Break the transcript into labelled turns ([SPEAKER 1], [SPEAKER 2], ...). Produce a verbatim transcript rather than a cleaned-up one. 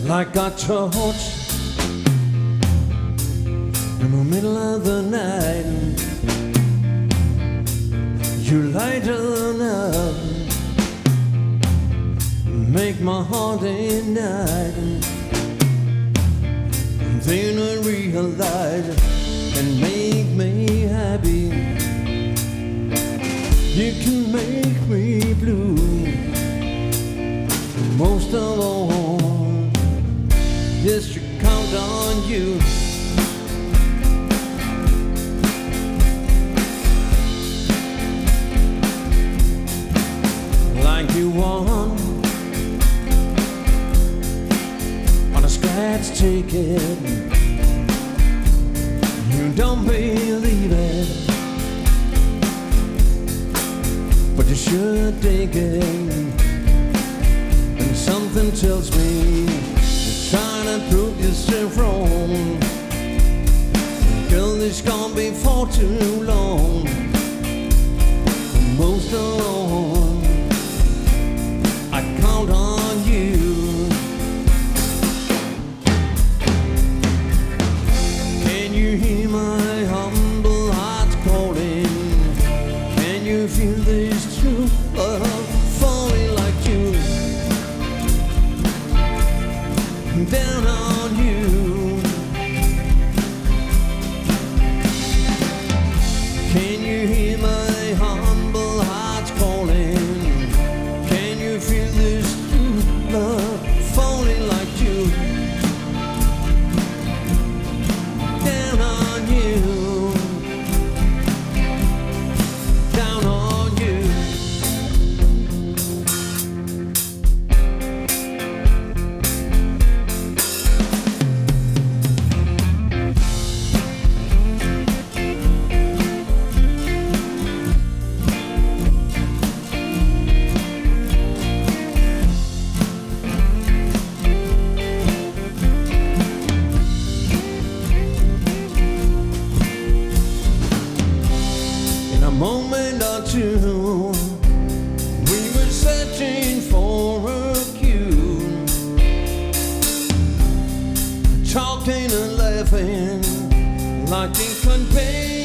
[SPEAKER 1] like a torch in the middle of the night. You light it up, make my heart ignite. Then I realize and make me happy. You can make me blue. Most of all, just to count on you. Like you want on a scratch ticket. You don't believe it, but you should take it. And something tells me you're trying to prove yourself wrong. Girl, this can't be for too long. Most of all, I count on you. Can you hear my humble heart calling? Can you feel this true love falling like you? Down on you. Can you hear my humble heart calling? Can you feel this true love falling like you? Down on you. Down on you. In a moment or two, we were searching for a cue, talking and laughing like it could be.